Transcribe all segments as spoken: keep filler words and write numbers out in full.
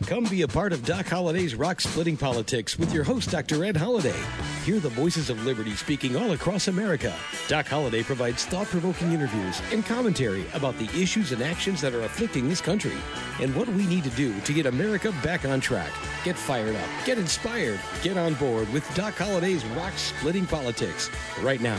Come be a part of Doc Holliday's Rock Splitting Politics with your host, Doctor Ed Holliday. Hear the voices of liberty speaking all across America. Doc Holliday provides thought-provoking interviews and commentary about the issues and actions that are afflicting this country and what we need to do to get America back on track. Get fired up, get inspired, get on board with Doc Holliday's Rock Splitting Politics right now.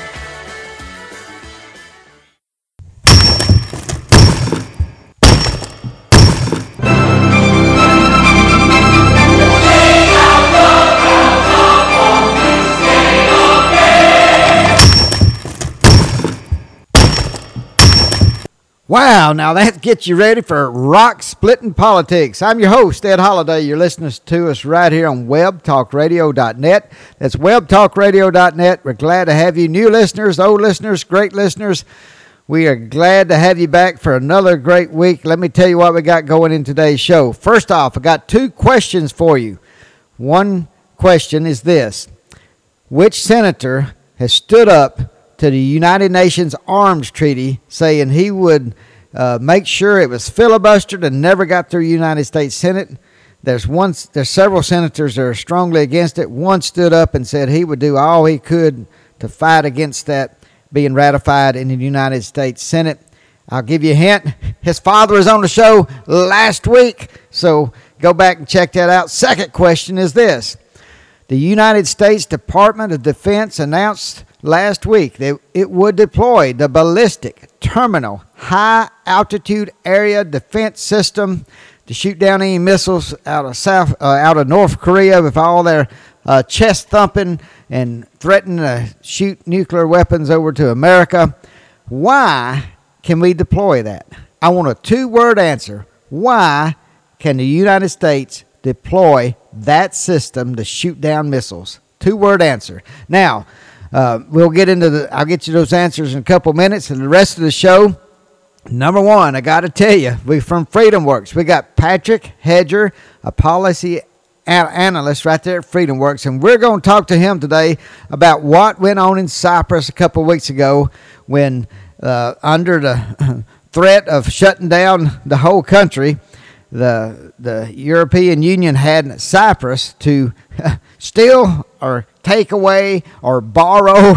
Wow, now that gets you ready for Rock Splitting Politics. I'm your host, Ed Holliday. You're listening to us right here on web talk radio dot net. That's web talk radio dot net. We're glad to have you, new listeners, old listeners, great listeners. We are glad to have you back for another great week. Let me tell you what we got going in today's show. First off, I got two questions for you. One question is this: which senator has stood up to the United Nations Arms Treaty, saying he would uh, make sure it was filibustered and never got through the United States Senate? There's one, there's several senators that are strongly against it. One stood up and said he would do all he could to fight against that being ratified in the United States Senate. I'll give you a hint. His father was on the show last week, so go back and check that out. Second question is this: the United States Department of Defense announced last week that it would deploy the Ballistic Terminal High Altitude Area Defense System to shoot down any missiles out of South, uh, out of North Korea with all their uh, chest thumping and threatening to shoot nuclear weapons over to America. Why can we deploy that? I want a two-word answer. Why can the United States deploy that system to shoot down missiles? Two-word answer. Now, Uh, we'll get into the, I'll get you those answers in a couple minutes. And the rest of the show, number one, I got to tell you, we from FreedomWorks. We got Patrick Hedger, a policy an- analyst right there at FreedomWorks. And we're going to talk to him today about what went on in Cyprus a couple of weeks ago when, uh, under the threat of shutting down the whole country, the the European Union had Cyprus to steal or take away or borrow,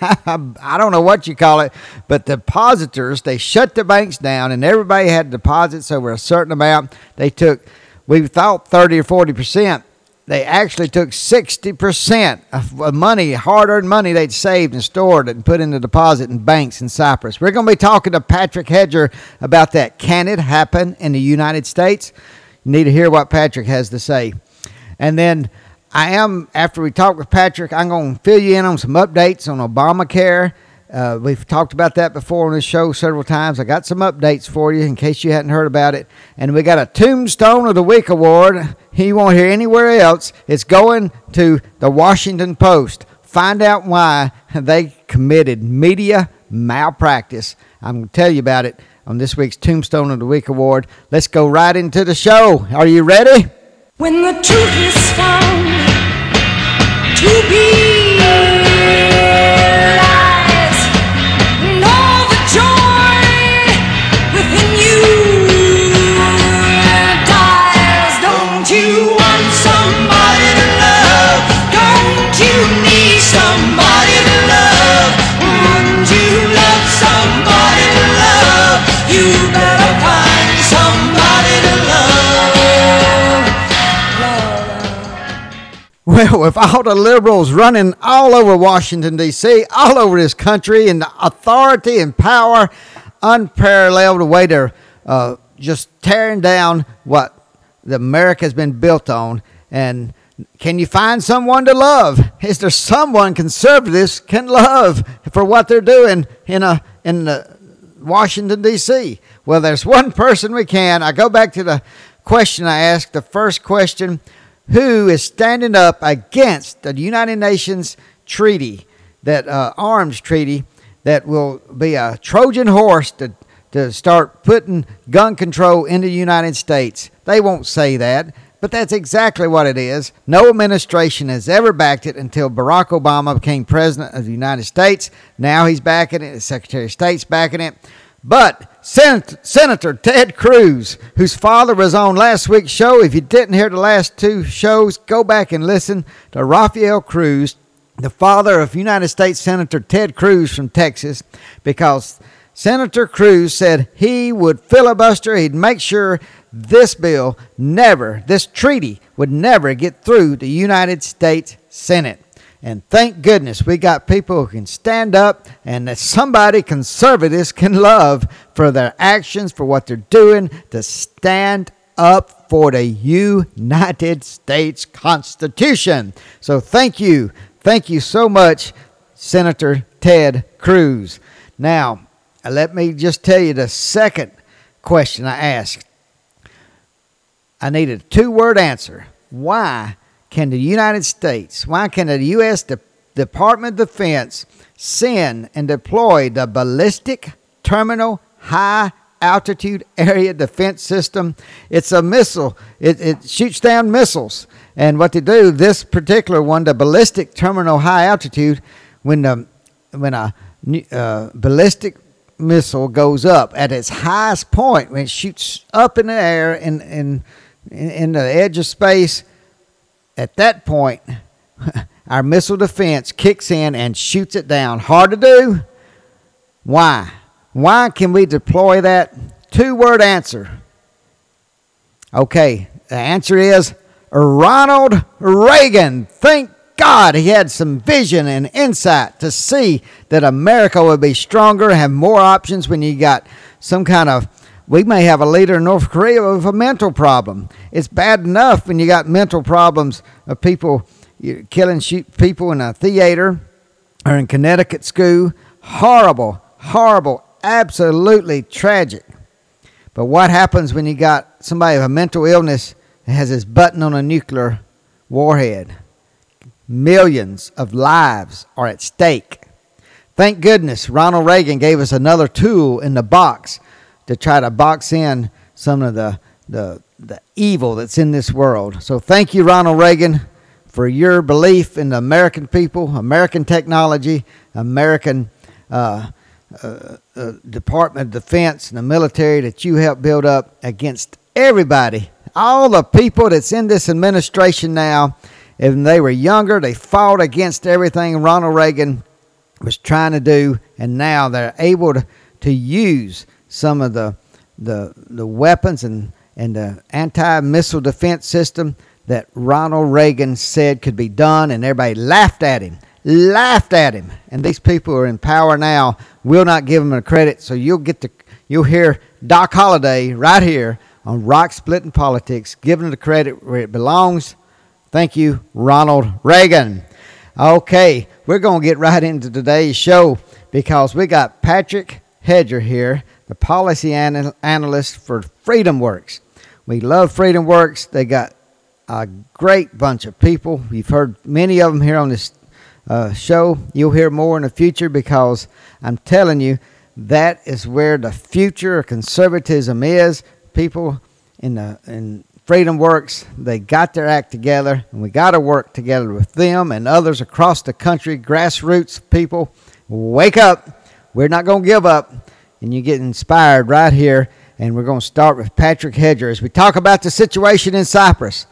I don't know what you call it, but depositors, they shut the banks down and everybody had deposits over a certain amount. They took, we thought thirty or forty percent. They actually took sixty percent of money, hard-earned money they'd saved and stored and put in the deposit in banks in Cyprus. We're going to be talking to Patrick Hedger about that. Can it happen in the United States? You need to hear what Patrick has to say. And then I am, after we talk with Patrick, I'm going to fill you in on some updates on Obamacare. Uh, we've talked about that before on this show several times. I got some updates for you in case you hadn't heard about it. And we got a Tombstone of the Week award. You won't hear anywhere else. It's going to the Washington Post. Find out why they committed media malpractice. I'm going to tell you about it on this week's Tombstone of the Week award. Let's go right into the show. Are you ready? When the truth is found to be Well, with all the liberals running all over Washington, D C, all over this country, and the authority and power unparalleled, the way they're uh, just tearing down what the America has been built on. And can you find someone to love? Is there someone conservatives can love for what they're doing in a in the Washington, D C? Well, there's one person we can. I go back to the question I asked, the first question. Who is standing up against the United Nations treaty, that uh, arms treaty, that will be a Trojan horse to, to start putting gun control into the United States? They won't say that, but that's exactly what it is. No administration has ever backed it until Barack Obama became president of the United States. Now he's backing it. The Secretary of State's backing it. But Sen- Senator Ted Cruz, whose father was on last week's show. If you didn't hear the last two shows, go back and listen to Rafael Cruz, the father of United States Senator Ted Cruz from Texas, because Senator Cruz said he would filibuster. He'd make sure this bill never, this treaty would never get through the United States Senate. And thank goodness we got people who can stand up and that somebody conservatives can love for their actions, for what they're doing, to stand up for the United States Constitution. So thank you. Thank you so much, Senator Ted Cruz. Now, let me just tell you the second question I asked. I need a two-word answer. Why can the United States, why can the U S De- Department of Defense send and deploy the Ballistic Terminal High Altitude Area Defense System? It's a missile. It, it shoots down missiles. And what they do, this particular one, the Ballistic Terminal High Altitude, when, the, when a uh, ballistic missile goes up at its highest point, when it shoots up in the air in, in, in the edge of space, at that point, our missile defense kicks in and shoots it down. Hard to do? Why? Why can we deploy that? Two-word answer. Okay, the answer is Ronald Reagan. Thank God he had some vision and insight to see that America would be stronger, have more options when you got some kind of, we may have a leader in North Korea with a mental problem. It's bad enough when you got mental problems of people killing shoot people in a theater or in Connecticut school. Horrible, horrible, absolutely tragic. But what happens when you got somebody with a mental illness that has his button on a nuclear warhead? Millions of lives are at stake. Thank goodness Ronald Reagan gave us another tool in the box to try to box in some of the, the, the evil that's in this world. So thank you, Ronald Reagan, for your belief in the American people, American technology, American uh, uh, uh, Department of Defense and the military that you helped build up against everybody. All the people that's in this administration now, if they were younger, they fought against everything Ronald Reagan was trying to do, and now they're able to, to use some of the the the weapons and, and the anti-missile defense system that Ronald Reagan said could be done, and everybody laughed at him, laughed at him. And these people who are in power now will not give him the credit, so you'll get to, you'll hear Doc Holliday right here on Rock Splitting Politics, giving the credit where it belongs. Thank you, Ronald Reagan. Okay, we're going to get right into today's show because we got Patrick Hedger here, the policy anal- analyst for FreedomWorks. We love FreedomWorks. They got a great bunch of people. You've heard many of them here on this uh, show. You'll hear more in the future because I'm telling you, that is where the future of conservatism is. People in the in FreedomWorks, they got their act together, and we got to work together with them and others across the country, grassroots people. Wake up. We're not going to give up. And you get inspired right here. And we're going to start with Patrick Hedger as we talk about the situation in Cyprus.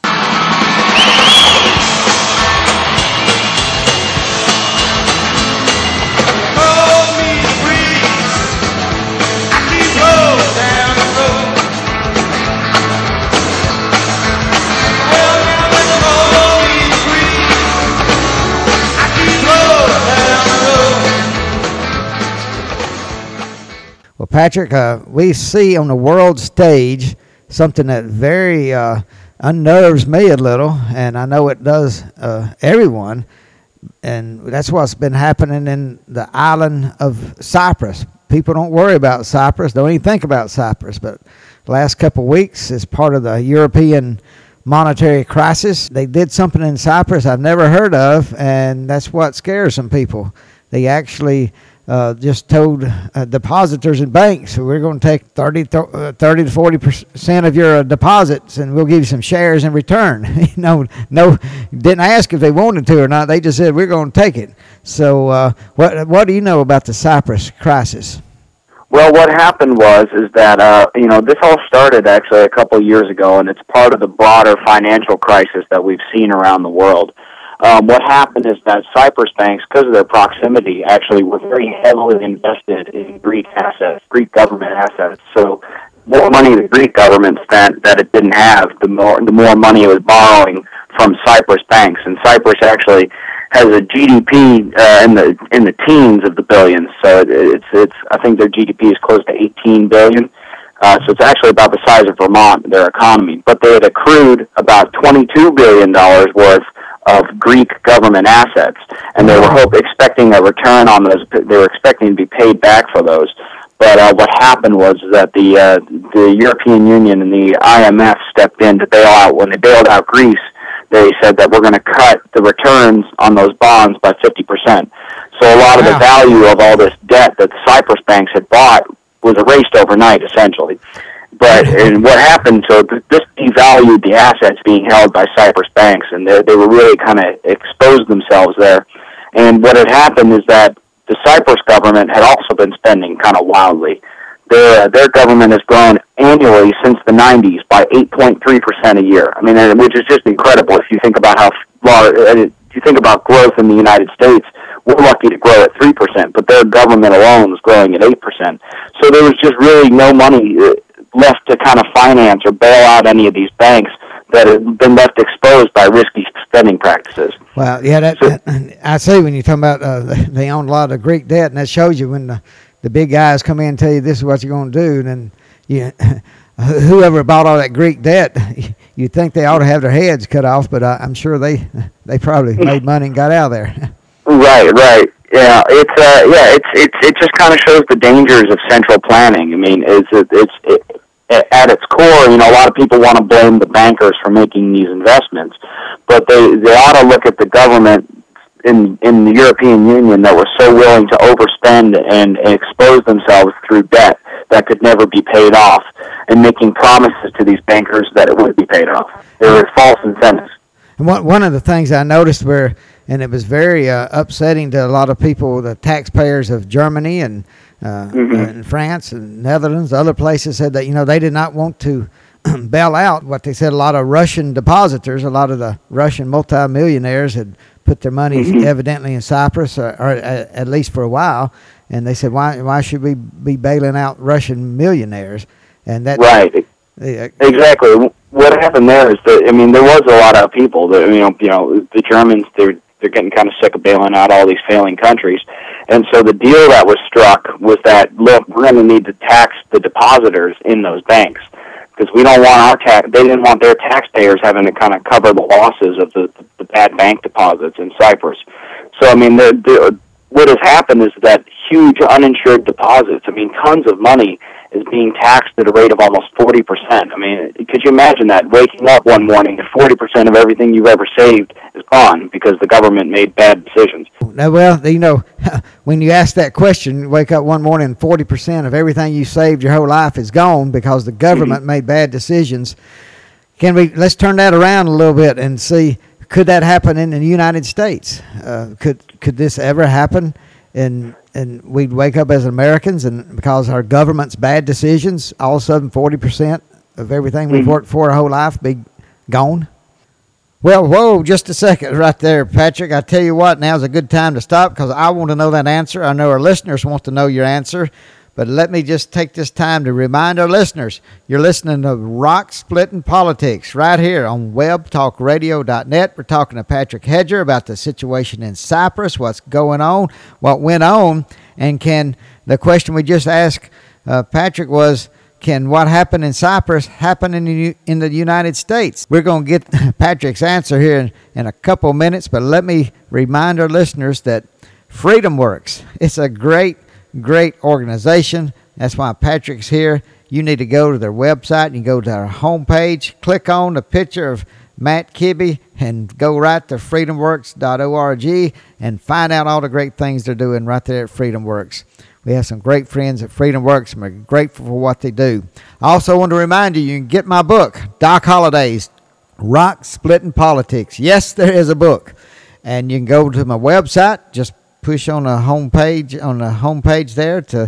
Well, Patrick, uh, we see on the world stage something that very uh, unnerves me a little, and I know it does uh, everyone, and that's what's been happening in the island of Cyprus. People don't worry about Cyprus, don't even think about Cyprus, but the last couple of weeks, as part of the European monetary crisis, they did something in Cyprus I've never heard of, and that's what scares some people. They actually Uh, just told uh, depositors in banks, we're going to take thirty, thirty to forty percent of your uh, deposits, and we'll give you some shares in return. you know, no, didn't ask if they wanted to or not. They just said we're going to take it. So, uh, what what do you know about the Cyprus crisis? Well, what happened was is that uh, you know this all started actually a couple of years ago, and it's part of the broader financial crisis that we've seen around the world. Um, what happened is that Cyprus banks, because of their proximity, actually were very heavily invested in Greek assets, Greek government assets. So the more money the Greek government spent that it didn't have, the more the more money it was borrowing from Cyprus banks. And Cyprus actually has a G D P uh, in the in the teens of the billions. So it, it's it's I think their G D P is close to eighteen billion. Uh, so it's actually about the size of Vermont, their economy. But they had accrued about twenty-two billion dollars worth of Greek government assets, and they were hope, expecting a return on those. They were expecting to be paid back for those. But uh, what happened was that the uh, the European Union and the I M F stepped in to bail out. When they bailed out Greece, they said that we're going to cut the returns on those bonds by fifty percent. So a lot of the value of all this debt that the Cyprus banks had bought was erased overnight, essentially. But and what happened, so this devalued the assets being held by Cyprus banks, and they, they were really kind of exposed themselves there. And what had happened is that the Cyprus government had also been spending kind of wildly. Their, uh, their government has grown annually since the nineties by eight point three percent a year. I mean, which is just incredible if you think about how large, if you think about growth in the United States. We're lucky to grow at three percent, but their government alone was growing at eight percent. So there was just really no money left to kind of finance or bail out any of these banks that have been left exposed by risky spending practices. Well, yeah, that, so, that I see when you're talking about uh, they own a lot of Greek debt, and that shows you when the, the big guys come in and tell you this is what you're going to do, and then you, whoever bought all that Greek debt, you'd think they ought to have their heads cut off, but I, I'm sure they they probably made money and got out of there. Right, right. Yeah, it's uh, yeah, it's it's it just kind of shows the dangers of central planning. I mean, it's it's it, at its core, you know, a lot of people want to blame the bankers for making these investments, but they they ought to look at the government in in the European Union that were so willing to overspend and, and expose themselves through debt that could never be paid off, and making promises to these bankers that it would be paid off. They were false incentives. And one one of the things I noticed were, and it was very uh, upsetting to a lot of people, the taxpayers of Germany and, uh, mm-hmm. and France and Netherlands, other places said that, you know, they did not want to bail out what they said a lot of Russian depositors, a lot of the Russian multimillionaires had put their money mm-hmm. evidently in Cyprus, or, or uh, at least for a while, and they said, why why should we be bailing out Russian millionaires? And that right. Uh, exactly. What happened there is that, I mean, there was a lot of people that, you know, you know, the Germans, they're, they're getting kind of sick of bailing out all these failing countries. And so the deal that was struck was that, look, we're going to need to tax the depositors in those banks, because we don't want our tax, they didn't want their taxpayers having to kind of cover the losses of the, the bad bank deposits in Cyprus. So, I mean, the, the, what has happened is that huge uninsured deposits, I mean, tons of money is being taxed at a rate of almost forty percent. I mean, could you imagine that? Waking up one morning and forty percent of everything you've ever saved is gone because the government made bad decisions. Now, well, you know, when you ask that question, you wake up one morning and forty percent of everything you saved your whole life is gone because the government mm-hmm. made bad decisions. Can we, let's turn that around a little bit and see, could that happen in the United States? Uh, could could this ever happen? And and we'd wake up as Americans, and because our government's bad decisions, all of a sudden forty percent of everything we've worked for our whole life be gone? Well, whoa, just a second right there, Patrick. I tell you what, now's a good time to stop because I want to know that answer. I know our listeners want to know your answer. But let me just take this time to remind our listeners, you're listening to Rock Splitting Politics right here on web talk radio dot net. We're talking to Patrick Hedger about the situation in Cyprus, what's going on, what went on, and can the question we just asked uh, Patrick was, can what happened in Cyprus happen in the, in the United States? We're going to get Patrick's answer here in, in a couple minutes, but let me remind our listeners that Freedom Works, it's a great Great organization. That's why Patrick's here. You need to go to their website and you go to our homepage, click on the picture of Matt Kibbe, and go right to freedom works dot org and find out all the great things they're doing right there at Freedom Works. We have some great friends at Freedom Works, and we're grateful for what they do. I also want to remind you, you can get my book, Doc Holliday's Rock Splitting Politics. Yes, there is a book. And you can go to my website, just push on the home page on the home page there to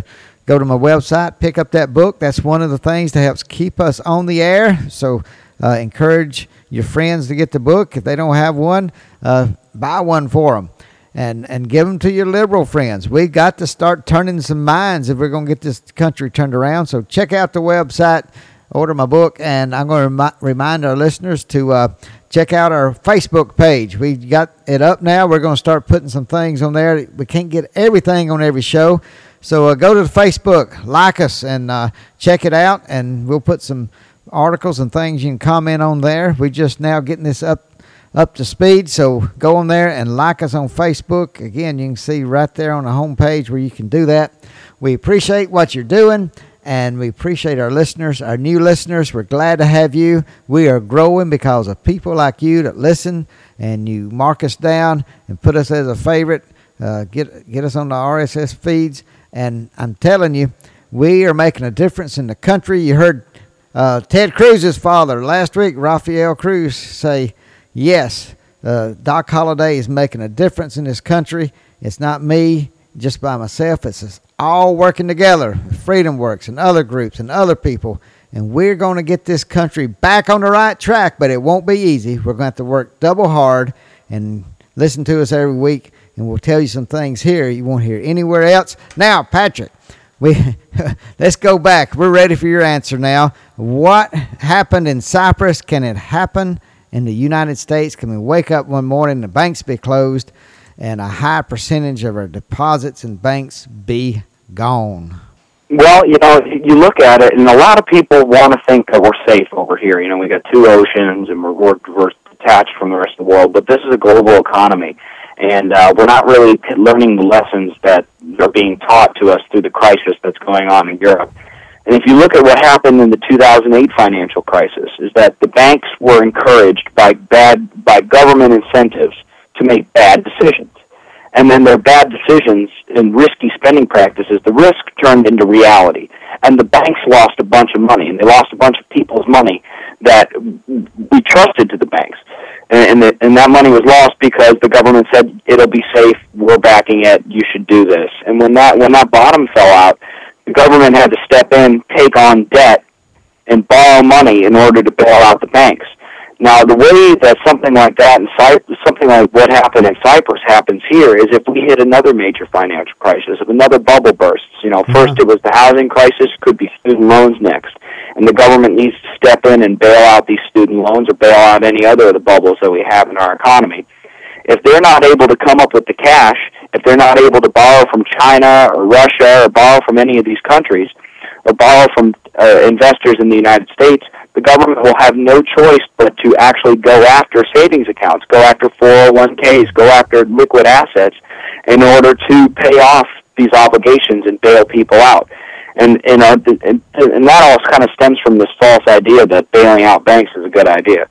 go to my website, pick up that book. That's one of the things that helps keep us on the air. So uh, encourage your friends to get the book. If they don't have one, uh, buy one for them. And, and give them to your liberal friends. We've got to start turning some minds if we're going to get this country turned around. So check out the website, order my book, and I'm going to remi- remind our listeners to uh, check out our Facebook page. We got it up now. We're going to start putting some things on there. We can't get everything on every show. So uh, go to the Facebook, like us, and uh, check it out, and we'll put some articles and things you can comment on there. We're just now getting this up up to speed, so go on there and like us on Facebook. Again, you can see right there on the home page where you can do that. We appreciate what you're doing, and we appreciate our listeners, our new listeners. We're glad to have you. We are growing because of people like you that listen, and you mark us down and put us as a favorite, uh, get get us on the R S S feeds, and I'm telling you, we are making a difference in the country. You heard uh, Ted Cruz's father last week, Rafael Cruz, say, yes, uh, Doc Holliday is making a difference in this country. It's not me just by myself. It's us all working together, Freedom Works and other groups and other people. And we're going to get this country back on the right track, but it won't be easy. We're going to have to work double hard and listen to us every week, and we'll tell you some things here you won't hear anywhere else. Now, Patrick, we let's go back. We're ready for your answer now. What happened in Cyprus? Can it happen in the United States? Can we wake up one morning, the banks be closed, and a high percentage of our deposits in banks be gone? Well, you know, you look at it, and a lot of people want to think that we're safe over here. You know, we got two oceans, and we're, we're, we're detached from the rest of the world, but this is a global economy, and uh, we're not really learning the lessons that are being taught to us through the crisis that's going on in Europe. And if you look at what happened in the two thousand eight financial crisis, is that the banks were encouraged by bad by government incentives to make bad decisions. And then their bad decisions and risky spending practices, the risk turned into reality. And the banks lost a bunch of money, and they lost a bunch of people's money that we trusted to the banks. And, and, the, and that money was lost because the government said, it'll be safe, we're backing it, you should do this. And when that when that bottom fell out, the government had to step in, take on debt, and borrow money in order to bail out the banks. Now, the way that something like that, and Cyprus, something like what happened in Cyprus happens here, is if we hit another major financial crisis, if another bubble bursts. You know, first it was the housing crisis, could be student loans next. And the government needs to step in and bail out these student loans or bail out any other of the bubbles that we have in our economy. If they're not able to come up with the cash, if they're not able to borrow from China or Russia or borrow from any of these countries or borrow from uh, investors in the United States, the government will have no choice but to actually go after savings accounts, go after four oh one k's, go after liquid assets in order to pay off these obligations and bail people out. And and, uh, and, and that all kind of stems from this false idea that bailing out banks is a good idea.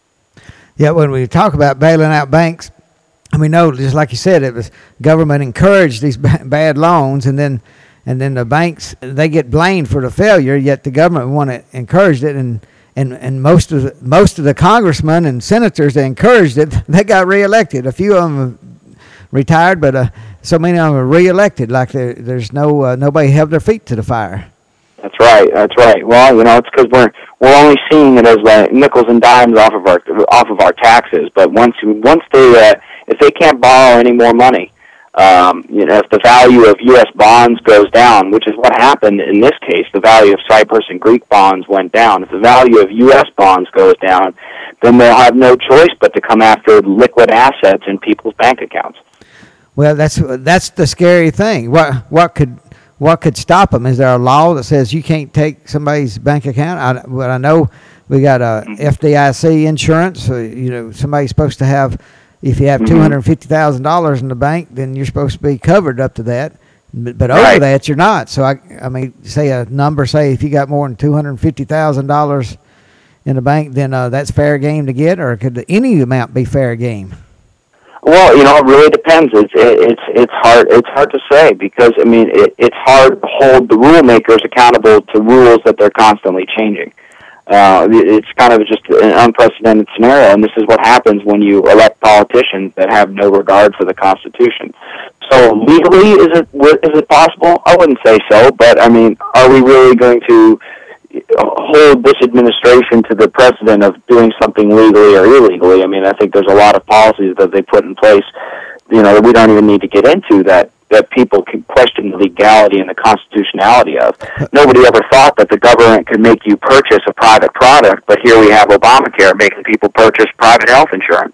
Yeah, when we talk about bailing out banks, and we know, just like you said, it was government encouraged these b- bad loans, and then and then the banks, they get blamed for the failure, yet the government want to encourage it, and and and most of the, most of the congressmen and senators that encouraged it, they got reelected. A few of them retired, but uh, so many of them are reelected. Like there, there's no uh, nobody held their feet to the fire. That's right. That's right. Well, you know, it's because we're we're only seeing it as like nickels and dimes off of our off of our taxes. But once once they uh, if they can't borrow any more money, um, you know, if the value of U S bonds goes down, which is what happened in this case, the value of Cyprus and Greek bonds went down. If the value of U S bonds goes down, then they'll have no choice but to come after liquid assets in people's bank accounts. Well, that's that's the scary thing. What what could what could stop them? Is there a law that says you can't take somebody's bank account? I, well, I know we got a F D I C insurance. So, you know, somebody's supposed to have. If you have mm-hmm. two hundred fifty thousand dollars in the bank, then you're supposed to be covered up to that. But, but right. over that, you're not. So, I I mean, say a number, say if you got more than two hundred fifty thousand dollars in the bank, then uh, that's fair game to get, or could any amount be fair game? Well, you know, it really depends. It's it, it's it's hard it's hard to say because I mean it, it's hard to hold the rule makers accountable to rules that they're constantly changing. Uh, it's kind of just an unprecedented scenario, and this is what happens when you elect politicians that have no regard for the Constitution. So legally, is it is it possible? I wouldn't say so, but I mean, are we really going to hold this administration to the precedent of doing something legally or illegally? I mean, I think there's a lot of policies that they put in place, you know, that we don't even need to get into that, that people can question the legality and the constitutionality of. Nobody ever thought that the government could make you purchase a private product, but here we have Obamacare making people purchase private health insurance.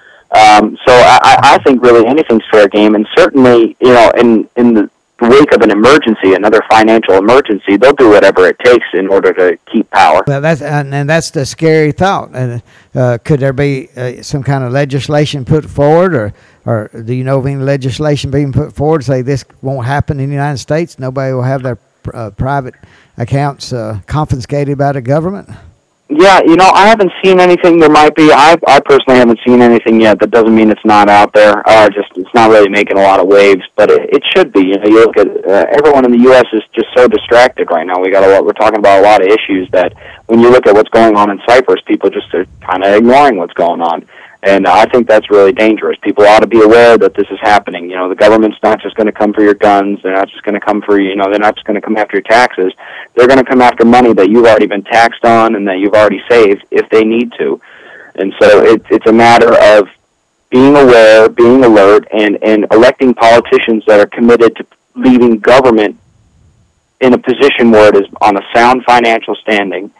Um, so I, I think really anything's fair game, and certainly, you know, in, in the wake of an emergency, another financial emergency, they'll do whatever it takes in order to keep power. Well, that's and, and that's the scary thought. And uh, could there be uh, some kind of legislation put forward, or or do you know of any legislation being put forward to say this won't happen in the United States? Nobody will have their uh, private accounts uh, confiscated by the government? Yeah, you know, I haven't seen anything. There might be. I I personally haven't seen anything yet. That doesn't mean it's not out there. Uh, just it's not really making a lot of waves, but it, it should be. You know, you look at uh, everyone in the U S is just so distracted right now. We got a lot. We're talking about a lot of issues that when you look at what's going on in Cyprus, people just are kind of ignoring what's going on. And I think that's really dangerous. People ought to be aware that this is happening. You know, the government's not just going to come for your guns. They're not just going to come for, you know, they're not just going to come after your taxes. They're going to come after money that you've already been taxed on and that you've already saved if they need to. And so it, it's a matter of being aware, being alert, and, and electing politicians that are committed to leaving government in a position where it is on a sound financial standing,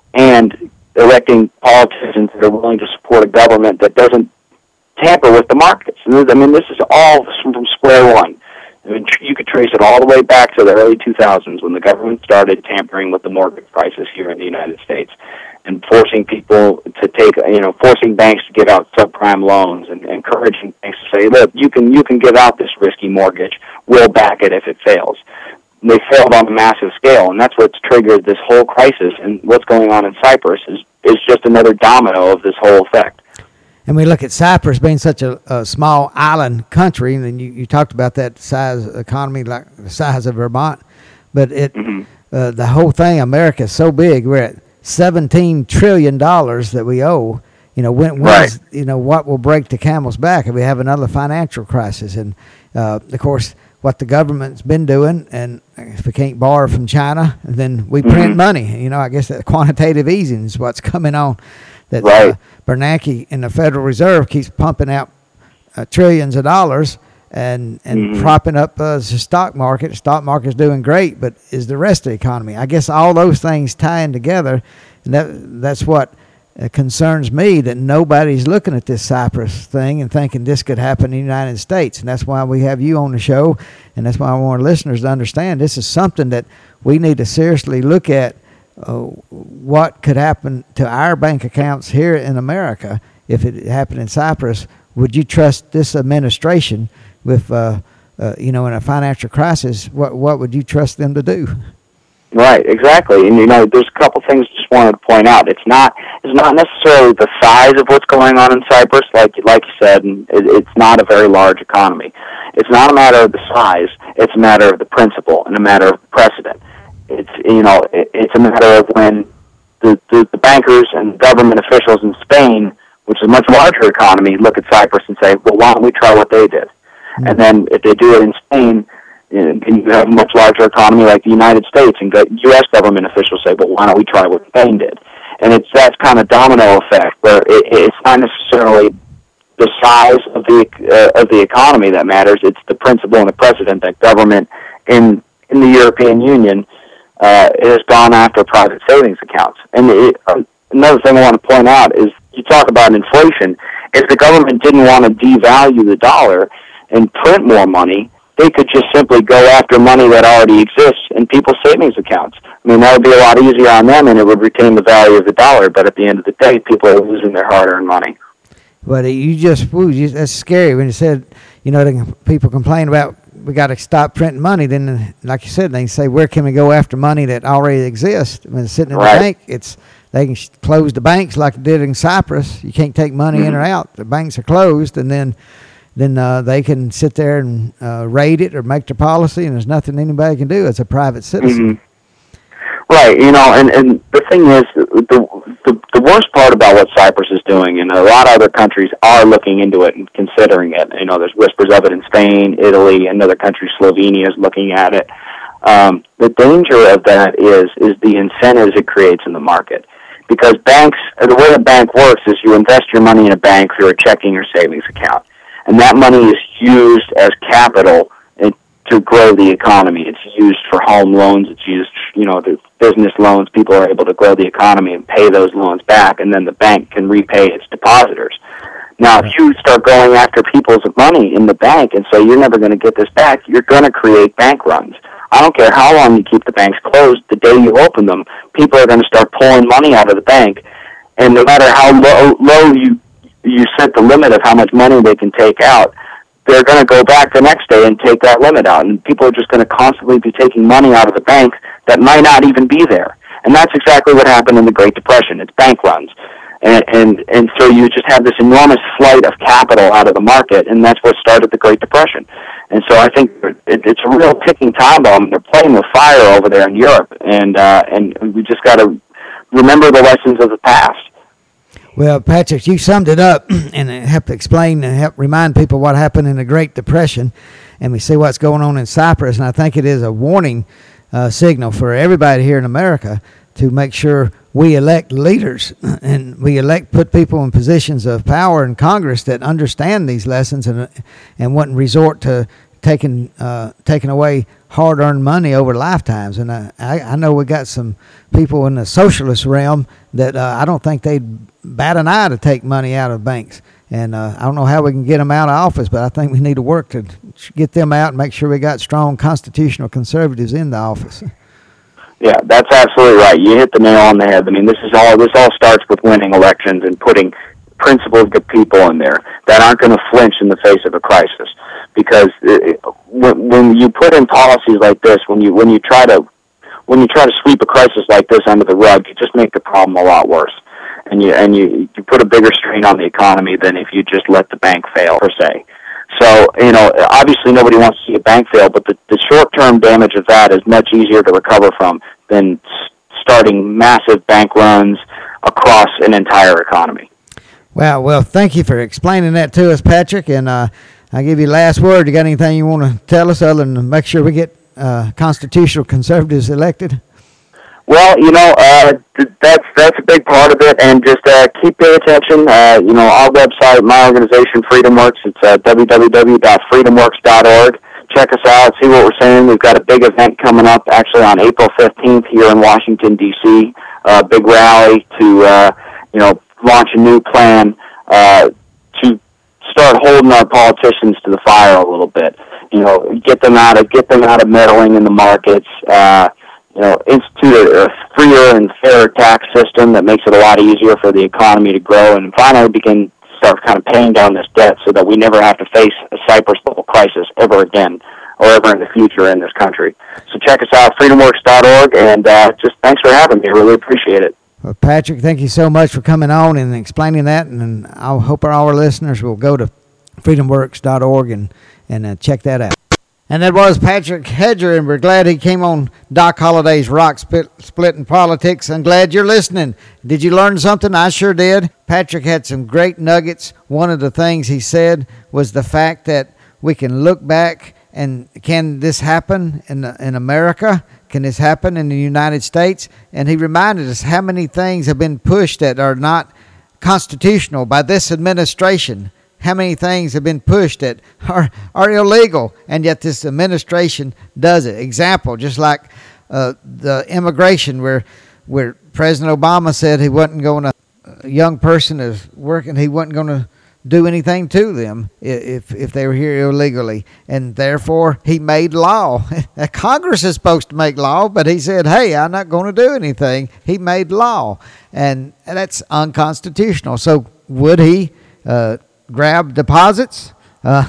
and electing politicians that are willing to support a government that doesn't tamper with the markets. I mean, this is all from square one. I mean, you could trace it all the way back to the early two thousands when the government started tampering with the mortgage prices here in the United States and forcing people to take, you know, forcing banks to give out subprime loans and encouraging banks to say, look, you can you can give out this risky mortgage. We'll back it if it fails. They failed on a massive scale, and that's what's triggered this whole crisis. And what's going on in Cyprus is, is just another domino of this whole effect. And we look at Cyprus being such a, a small island country, and then you, you talked about that size economy, like the size of Vermont. But it mm-hmm. uh, the whole thing, America is so big. We're at seventeen trillion dollars that we owe. You know, when, right. you know, what will break the camel's back if we have another financial crisis? And, uh, of course, what the government's been doing, and if we can't borrow from China, then we print mm-hmm. money. You know, I guess that quantitative easing is what's coming on. That right. uh, Bernanke in the Federal Reserve keeps pumping out uh, trillions of dollars and and mm-hmm. propping up uh, the stock market. The stock market's doing great, but is the rest of the economy? I guess all those things tying together, and that that's what uh, concerns me, that nobody's looking at this Cyprus thing and thinking this could happen in the United States. And that's why we have you on the show, and that's why I want our listeners to understand this is something that we need to seriously look at. Uh, what could happen to our bank accounts here in America if it happened in Cyprus? Would you trust this administration with, uh, uh, you know, in a financial crisis? What what would you trust them to do? Right, exactly. And you know, there's a couple things I just wanted to point out. It's not it's not necessarily the size of what's going on in Cyprus, like like you said, and it, it's not a very large economy. It's not a matter of the size. It's a matter of the principle and a matter of precedent. It's, you know, it's a matter of when the, the, the bankers and government officials in Spain, which is a much larger economy, look at Cyprus and say, well, why don't we try what they did? Mm-hmm. And then if they do it in Spain, you know, you have a much larger economy like the United States, and U S government officials say, well, why don't we try what Spain did? And it's that kind of domino effect where it, it's not necessarily the size of the uh, of the economy that matters. It's the principle and the precedent that government in in the European Union Uh, it has gone after private savings accounts. And it, uh, another thing I want to point out is you talk about inflation. If the government didn't want to devalue the dollar and print more money, they could just simply go after money that already exists in people's savings accounts. I mean, that would be a lot easier on them, and it would retain the value of the dollar. But at the end of the day, people are losing their hard-earned money. But you just, woo, you, that's scary when you said, you know, the people complain about we got to stop printing money. Then, like you said, they say, where can we go after money that already exists? When it's sitting in right. the bank, it's they can close the banks like they did in Cyprus. You can't take money mm-hmm. in or out. The banks are closed, and then then uh, they can sit there and uh, rate it or make their policy, and there's nothing anybody can do as a private citizen. Mm-hmm. Right, you know, and, and the thing is, the the, the worst part about what Cyprus is doing, and a lot of other countries are looking into it and considering it. You know, there's whispers of it in Spain, Italy, another country, Slovenia, is looking at it. Um, the danger of that is is the incentives it creates in the market. Because banks, the way a bank works is you invest your money in a bank through a checking or savings account. And that money is used as capital to grow the economy. It's used for home loans. It's used, you know, the business loans. People are able to grow the economy and pay those loans back, and then the bank can repay its depositors. Now, if you start going after people's money in the bank and say you're never going to get this back, you're going to create bank runs. I don't care how long you keep the banks closed. The day you open them, people are going to start pulling money out of the bank, and no matter how low, low you you set the limit of how much money they can take out, they're going to go back the next day and take that limit out, and people are just going to constantly be taking money out of the bank that might not even be there. And that's exactly what happened in the Great Depression. It's bank runs. And, and, and so you just have this enormous flight of capital out of the market, and that's what started the Great Depression. And so I think it, it's a real ticking time bomb. They're playing with fire over there in Europe, and, uh, and we just got to remember the lessons of the past. Well, Patrick, you summed it up and helped explain and help remind people what happened in the Great Depression, and we see what's going on in Cyprus. And I think it is a warning uh, signal for everybody here in America to make sure we elect leaders and we elect put people in positions of power in Congress that understand these lessons and and wouldn't resort to taking uh, taking away hard-earned money over lifetimes. And I, I, I know we got some people in the socialist realm that uh, I don't think they'd bat an eye to take money out of banks. And uh, I don't know how we can get them out of office, but I think we need to work to get them out and make sure we got strong constitutional conservatives in the office. Yeah, that's absolutely right. You hit the nail on the head. I mean, this is all. This all starts with winning elections and putting principled people in there that aren't going to flinch in the face of a crisis. Because it, when, when you put in policies like this, when you when you try to when you try to sweep a crisis like this under the rug, you just make the problem a lot worse, and you and you you put a bigger strain on the economy than if you just let the bank fail per se. So, you know, obviously nobody wants to see a bank fail, but the, the short-term damage of that is much easier to recover from than s- starting massive bank runs across an entire economy. Well, well, thank you for explaining that to us, Patrick, and uh, I'll give you the last word. You got anything you want to tell us other than make sure we get uh, constitutional conservatives elected? Well, you know, uh, th- that's that's a big part of it, and just uh, keep paying attention. Uh, you know, our website, my organization, FreedomWorks, it's uh, w w w dot freedom works dot org. Check us out, see what we're saying. We've got a big event coming up, actually on April fifteenth here in Washington, D C, a big rally to, uh, you know, launch a new plan uh, to start holding our politicians to the fire a little bit. You know, get them out of get them out of meddling in the markets. Uh, you know, institute a, a freer and fairer tax system that makes it a lot easier for the economy to grow, and finally begin start kind of paying down this debt so that we never have to face a Cyprus-level crisis ever again or ever in the future in this country. So check us out, freedom works dot org, and uh, just thanks for having me. I really appreciate it. Well, Patrick, thank you so much for coming on and explaining that, and I hope our, our listeners will go to freedom works dot org and, and uh, check that out. And that was Patrick Hedger, and we're glad he came on Doc Holliday's Rock Split, Splitting Politics. I'm glad you're listening. Did you learn something? I sure did. Patrick had some great nuggets. One of the things he said was the fact that we can look back and can this happen in, in America? Can this happen in the United States? And he reminded us how many things have been pushed that are not constitutional by this administration. How many things have been pushed that are, are illegal, and yet this administration does it. Example, just like uh, the immigration where where President Obama said he wasn't going to, a young person is working, he wasn't going to do anything to them if if they were here illegally, and therefore he made law. Congress is supposed to make law, but he said, hey, I'm not going to do anything. He made law, and that's unconstitutional. So would he uh, grab deposits? Uh,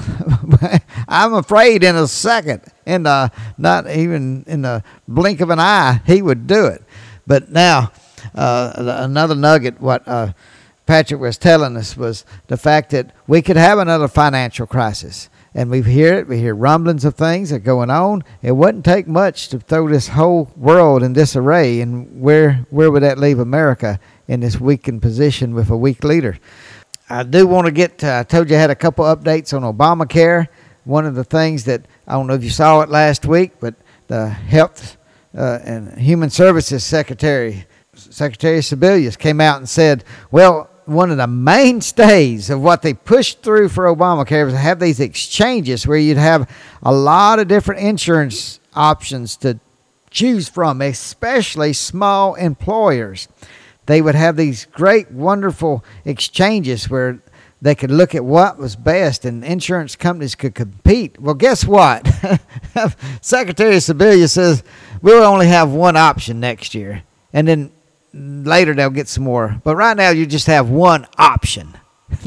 I'm afraid in a second, in the, not even in the blink of an eye, he would do it. But now, uh, another nugget, what uh, Patrick was telling us was the fact that we could have another financial crisis. and we hear it. We hear rumblings of things that are going on. It wouldn't take much to throw this whole world in disarray. And where where would that leave America in this weakened position with a weak leader? I do want to get to, I told you I had a couple updates on Obamacare. One of the things that, I don't know if you saw it last week, but the Health uh, and Human Services Secretary, Secretary Sebelius, came out and said, well, one of the mainstays of what they pushed through for Obamacare was to have these exchanges where you'd have a lot of different insurance options to choose from, especially small employers. They would have these great, wonderful exchanges where they could look at what was best and insurance companies could compete. Well, guess what? Secretary Sebelius says we'll only have one option next year. And then later they'll get some more. But right now you just have one option.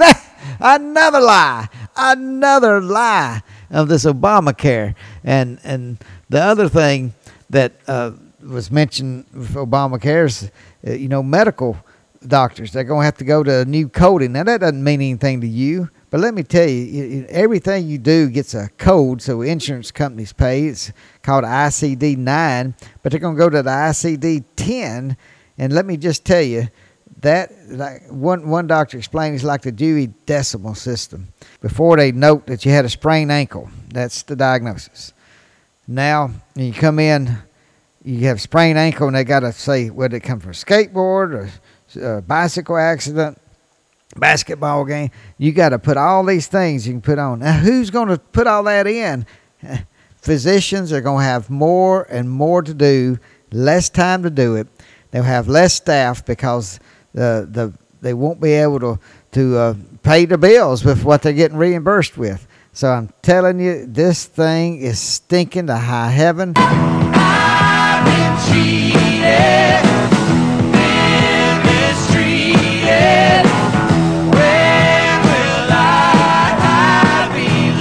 Another lie. Another lie of this Obamacare. And and the other thing that uh, was mentioned with Obamacare is, uh, you know, medical doctors. They're going to have to go to a new coding. Now, that doesn't mean anything to you. But let me tell you, everything you do gets a code, so insurance companies pay. It's called I C D nine. But they're going to go to the I C D ten. And let me just tell you, that like one one doctor explained it's like the Dewey Decimal System. Before they note that you had a sprained ankle, that's the diagnosis. Now, when you come in, you have a sprained ankle, and they got to say whether it come from a skateboard or a bicycle accident, basketball game. You got to put all these things you can put on. Now, who's going to put all that in? Physicians are going to have more and more to do, less time to do it. They'll have less staff because the the they won't be able to to uh, pay the bills with what they're getting reimbursed with. So I'm telling you, this thing is stinking to high heaven. I've been cheated, been mistreated. When will I be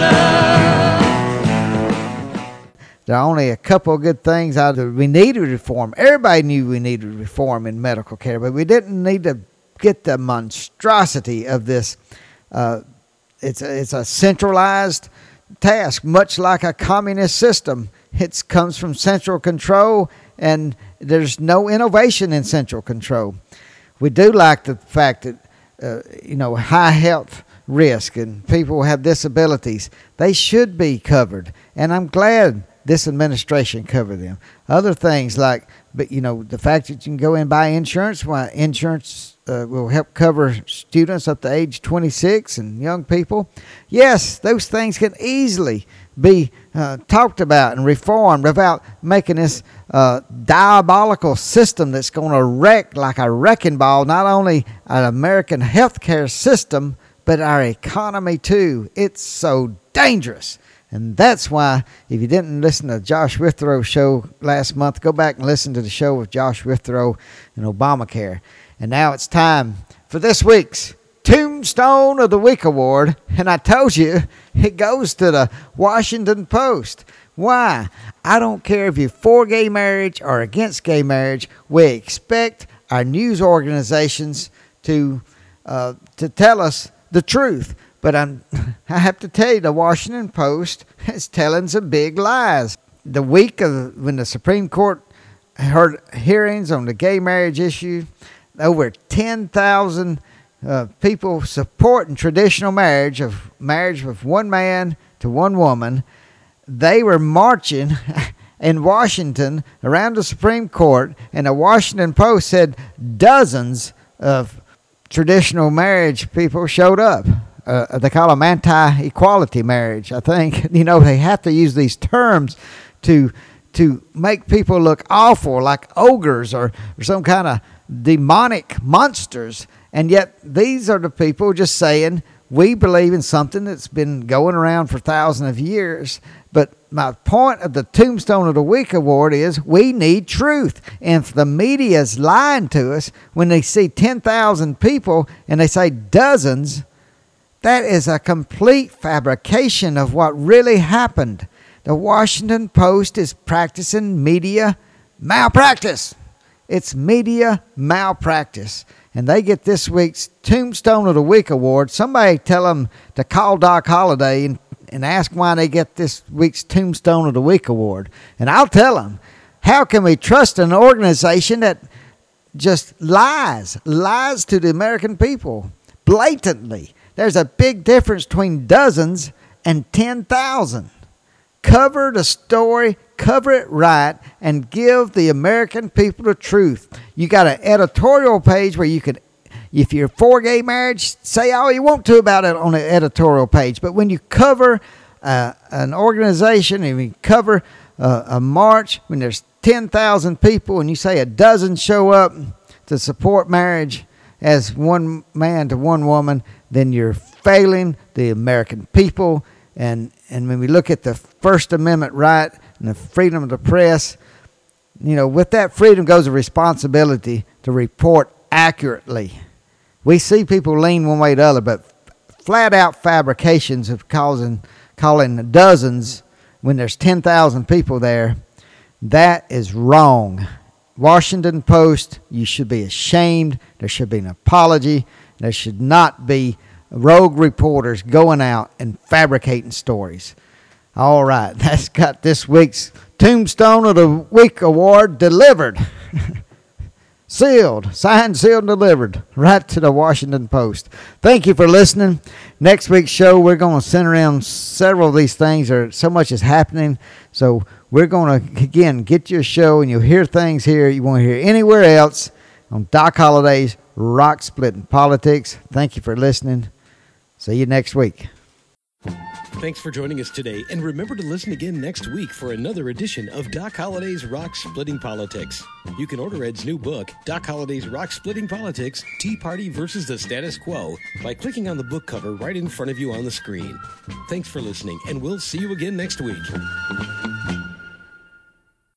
loved? There are only a couple of good things out of we needed reform. Everybody knew we needed reform in medical care, but we didn't need to get the monstrosity of this. Uh, it's a, it's a centralized task, much like a communist system. It comes from central control, and there's no innovation in central control. We do like the fact that uh, you know high health risk and people who have disabilities, they should be covered, and I'm glad this administration covered them. Other things like, but you know, the fact that you can go in and buy insurance, why insurance uh, will help cover students up to age twenty-six and young people. Yes, those things can easily be uh, talked about and reformed without making this uh, diabolical system that's going to wreck like a wrecking ball, not only an American healthcare system, but our economy too. It's so dangerous. And that's why, if you didn't listen to Josh Withrow's show last month, go back and listen to the show with Josh Withrow and Obamacare. And now it's time for this week's Tombstone of the Week Award. And I told you, it goes to the Washington Post. Why? I don't care if you're for gay marriage or against gay marriage. We expect our news organizations to uh, to tell us the truth. But I'm, I have to tell you, the Washington Post is telling some big lies. The week of when the Supreme Court heard hearings on the gay marriage issue, over ten thousand uh, people supporting traditional marriage, of marriage with one man to one woman. They were marching in Washington around the Supreme Court, and the Washington Post said dozens of traditional marriage people showed up. Uh, they call them anti-equality marriage, I think. You know, they have to use these terms to to make people look awful, like ogres or, or some kind of demonic monsters. And yet these are the people just saying, we believe in something that's been going around for thousands of years. But my point of the Tombstone of the Week Award is we need truth. And if the media's lying to us when they see ten thousand people and they say dozens, that is a complete fabrication of what really happened. The Washington Post is practicing media malpractice. It's media malpractice. And they get this week's Tombstone of the Week Award. Somebody tell them to call Doc Holliday and, and ask why they get this week's Tombstone of the Week award. And I'll tell them, how can we trust an organization that just lies, lies to the American people blatantly? There's a big difference between dozens and ten thousand. Cover the story, cover it right, and give the American people the truth. You got an editorial page where you could, if you're for gay marriage, say all you want to about it on the editorial page. But when you cover uh, an organization, and you cover uh, a march, when there's ten thousand people and you say a dozen show up to support marriage as one man to one woman, then you're failing the American people. And and when we look at the First Amendment right and the freedom of the press, you know, with that freedom goes a responsibility to report accurately. We see people lean one way or the other, but flat out fabrications of causing calling dozens when there's ten thousand people there, that is wrong. Washington Post, you should be ashamed. There should be an apology. There should not be rogue reporters going out and fabricating stories. All right, that's got this week's Tombstone of the Week award delivered. Sealed, signed, sealed, and delivered right to the Washington Post. Thank you for listening. Next week's show, we're going to center around several of these things. There, so much is happening. So we're going to, again, get you a show, and you'll hear things here you won't hear anywhere else on Doc Holliday's Rock Splitting Politics. Thank you for listening. See you next week. Thanks for joining us today, and remember to listen again next week for another edition of Doc Holliday's Rock Splitting Politics. You can order Ed's new book, Doc Holliday's Rock Splitting Politics, Tea Party versus the Status Quo, by clicking on the book cover right in front of you on the screen. Thanks for listening, and we'll see you again next week.